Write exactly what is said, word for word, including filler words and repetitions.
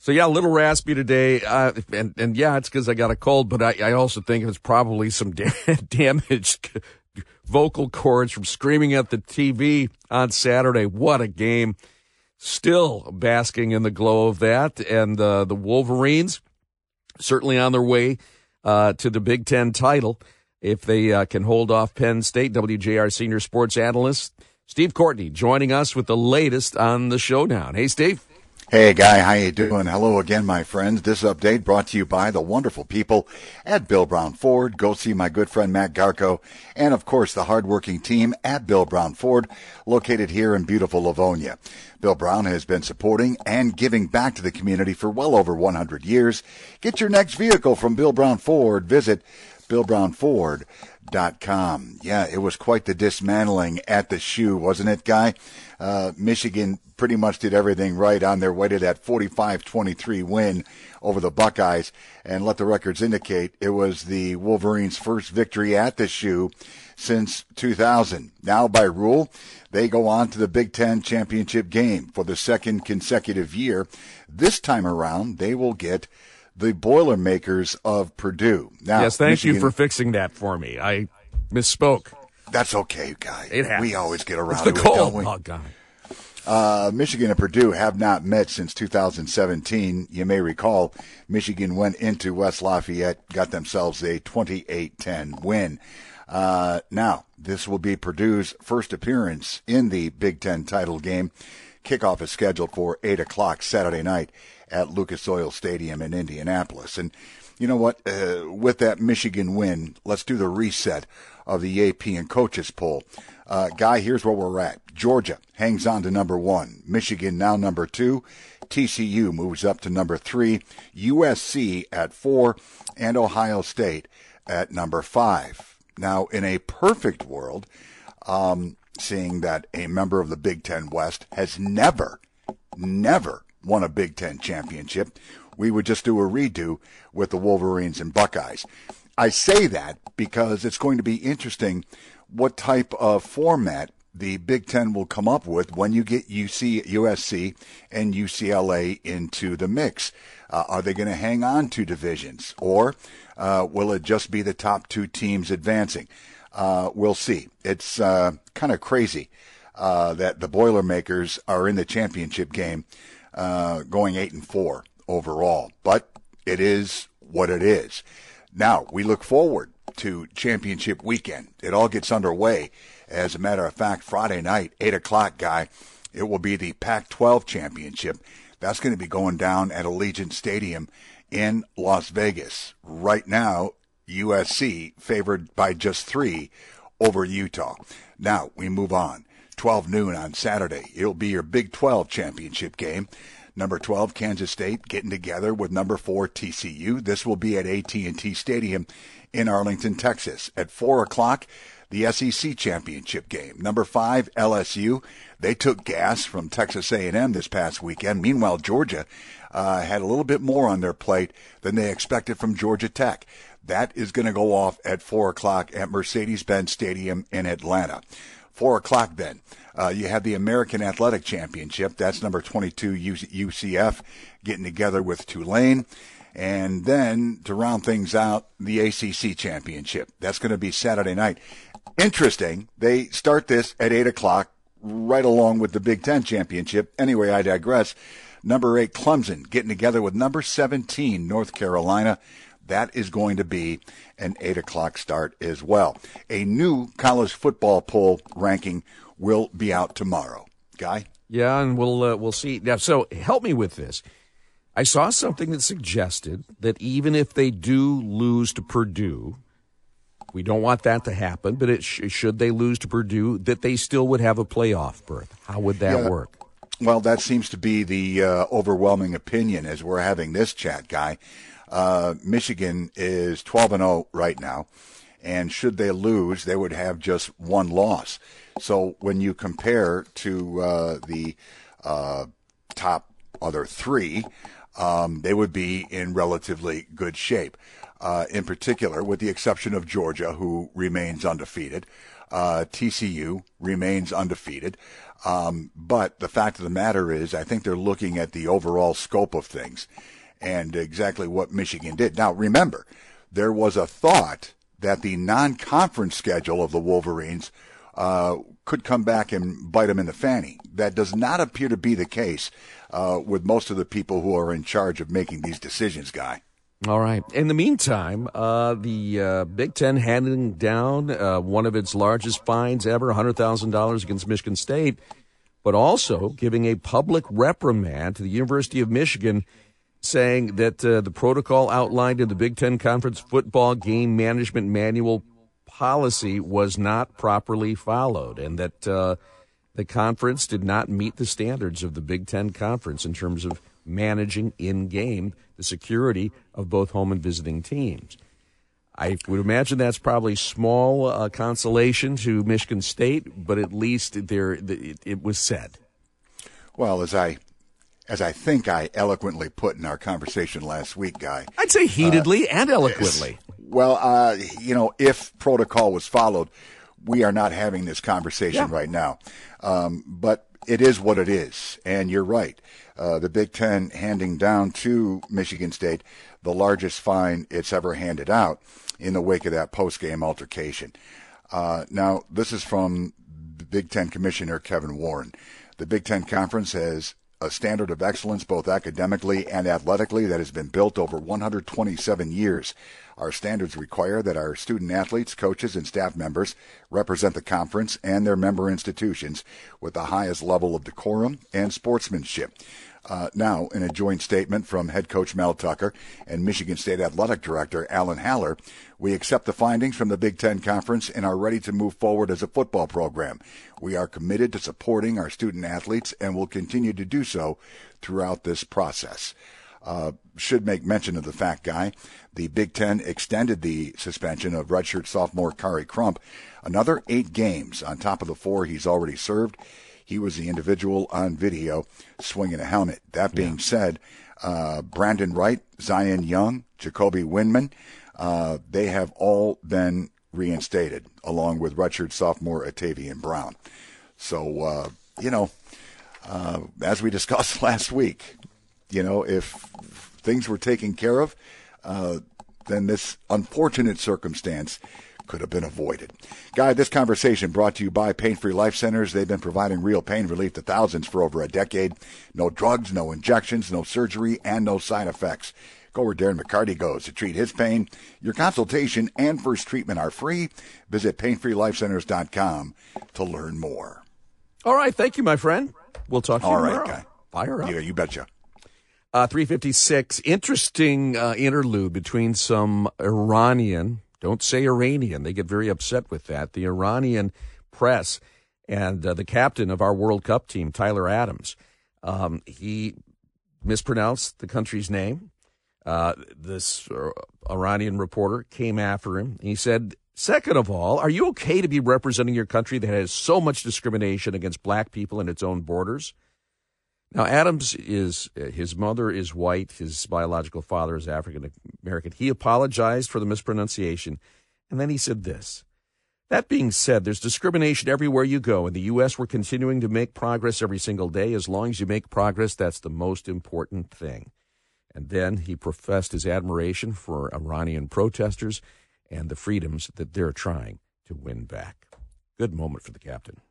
So, yeah, a little raspy today, uh, and, and yeah, it's because I got a cold, but I, I also think it's probably some da- damaged vocal cords from screaming at the T V on Saturday. What a game. Still basking in the glow of that, and uh, the Wolverines certainly on their way uh, to the Big Ten title if they uh, can hold off Penn State. W J R senior sports analyst Steve Courtney joining us with the latest on the showdown. Hey, Steve. Hey, Guy, how you doing? Hello again, my friends. This update brought to you by the wonderful people at Bill Brown Ford. Go see my good friend Matt Garco, and, of course, the hardworking team at Bill Brown Ford, located here in beautiful Livonia. Bill Brown has been supporting and giving back to the community for well over one hundred years. Get your next vehicle from Bill Brown Ford. Visit bill brown ford dot com. Yeah, it was quite the dismantling at the shoe, wasn't it, Guy? Uh, Michigan pretty much did everything right on their way to that forty-five twenty-three win over the Buckeyes. And let the records indicate it was the Wolverines' first victory at the shoe since two thousand. Now, by rule, they go on to the Big Ten championship game for the second consecutive year. This time around, they will get the Boilermakers of Purdue. Now, yes, thank Michigan, you for fixing that for me. I misspoke. That's okay, Guy. It happens. We always get around it's the to cold. it, don't we? Oh, God. Uh, Michigan and Purdue have not met since two thousand seventeen. You may recall Michigan went into West Lafayette, got themselves a twenty-eight ten win. Uh, now, this will be Purdue's first appearance in the Big Ten title game. Kickoff is scheduled for eight o'clock Saturday night at Lucas Oil Stadium in Indianapolis. And you know what? Uh, with that Michigan win, let's do the reset of the A P and coaches poll. Uh, Guy, here's where we're at. Georgia hangs on to number one. Michigan now number two. T C U moves up to number three. U S C at four. And Ohio State at number five. Now, in a perfect world, um, seeing that a member of the Big Ten West has never, never won a Big Ten championship, we would just do a redo with the Wolverines and Buckeyes. I say that because it's going to be interesting what type of format the Big Ten will come up with when you get U C, U S C and U C L A into the mix. Uh, are they going to hang on to divisions, or uh, will it just be the top two teams advancing? Uh, we'll see. It's uh, kind of crazy uh, that the Boilermakers are in the championship game, uh, going eight and four overall. But it is what it is. Now we look forward to championship weekend. It all gets underway. As a matter of fact, Friday night, eight o'clock, Guy, it will be the Pac twelve championship. That's going to be going down at Allegiant Stadium in Las Vegas. Right now, U S C favored by just three over Utah. Now we move on. twelve noon on Saturday. It'll be your Big twelve championship game. Number twelve, Kansas State, getting together with number four, T C U. This will be at A T and T Stadium in Arlington, Texas. At four o'clock, the S E C championship game. Number five, L S U. They took gas from Texas A and M this past weekend. Meanwhile, Georgia uh, had a little bit more on their plate than they expected from Georgia Tech. That is going to go off at four o'clock at Mercedes-Benz Stadium in Atlanta. four o'clock then. Uh, you have the American Athletic Championship. That's number twenty-two U C F getting together with Tulane. And then, to round things out, the A C C Championship. That's going to be Saturday night. Interesting. They start this at eight o'clock, right along with the Big Ten Championship. Anyway, I digress. Number eight, Clemson, getting together with number seventeen, North Carolina. That is going to be an eight o'clock start as well. A new college football poll ranking will be out tomorrow. Guy? Yeah, and we'll uh, we'll see. Now, so help me with this. I saw something that suggested that even if they do lose to Purdue, we don't want that to happen, but it sh- should they lose to Purdue, that they still would have a playoff berth. How would that yeah, work? Well, that seems to be the uh, overwhelming opinion as we're having this chat, Guy. Uh, Michigan is twelve and oh right now, and should they lose, they would have just one loss. So when you compare to uh, the uh, top other three, um, they would be in relatively good shape. Uh, in particular, with the exception of Georgia, who remains undefeated. Uh, T C U remains undefeated. Um, but the fact of the matter is, I think they're looking at the overall scope of things and exactly what Michigan did. Now, remember, there was a thought that the non-conference schedule of the Wolverines uh, could come back and bite them in the fanny. That does not appear to be the case uh, with most of the people who are in charge of making these decisions, Guy. All right. In the meantime, uh, the uh, Big Ten handing down uh, one of its largest fines ever, one hundred thousand dollars against Michigan State, but also giving a public reprimand to the University of Michigan, saying that uh, the protocol outlined in the Big Ten Conference Football Game Management Manual policy was not properly followed, and that uh, the conference did not meet the standards of the Big Ten Conference in terms of managing in-game the security of both home and visiting teams. I would imagine that's probably small uh, consolation to Michigan State, but at least there it, it was said. Well, as I as I think I eloquently put in our conversation last week, Guy. I'd say heatedly uh, and eloquently. Well, uh, you know, if protocol was followed, we are not having this conversation yeah. right now. Um, but it is what it is, and you're right. Uh, the Big Ten handing down to Michigan State the largest fine it's ever handed out in the wake of that post-game altercation. Uh, now, this is from Big Ten Commissioner Kevin Warren. The Big Ten Conference has a standard of excellence both academically and athletically that has been built over one hundred twenty-seven years. Our standards require that our student athletes, coaches, and staff members represent the conference and their member institutions with the highest level of decorum and sportsmanship. Uh, now, in a joint statement from head coach Mel Tucker and Michigan State Athletic Director Alan Haller, we accept the findings from the Big Ten Conference and are ready to move forward as a football program. We are committed to supporting our student athletes and will continue to do so throughout this process. Uh, should make mention of the fact, Guy, the Big Ten extended the suspension of redshirt sophomore Kari Crump another eight games on top of the four he's already served. He was the individual on video swinging a helmet. That being yeah. said, uh, Brandon Wright, Zion Young, Jacoby Windman, uh, they have all been reinstated, along with redshirt sophomore Atavian Brown. So, uh, you know, uh, as we discussed last week, you know, if things were taken care of, uh, then this unfortunate circumstance could have been avoided. Guy, this conversation brought to you by Pain Free Life Centers. They've been providing real pain relief to thousands for over a decade. No drugs, no injections, no surgery, and no side effects. Go where Darren McCarty goes to treat his pain. Your consultation and first treatment are free. Visit pain free life centers dot com to learn more. All right. Thank you, my friend. We'll talk to you All tomorrow. right, Guy. Fire up. Yeah, you betcha. Uh, three fifty-six, interesting uh, interlude between some Iranian, don't say Iranian, they get very upset with that, the Iranian press and uh, the captain of our World Cup team, Tyler Adams. Um, he mispronounced the country's name. Uh, this uh, Iranian reporter came after him. He said, second of all, are you okay to be representing your country that has so much discrimination against black people in its own borders? Now, Adams is, his mother is white, his biological father is African American. He apologized for the mispronunciation, and then he said this. That being said, there's discrimination everywhere you go. In the U S, we're continuing to make progress every single day. As long as you make progress, that's the most important thing. And then he professed his admiration for Iranian protesters and the freedoms that they're trying to win back. Good moment for the captain.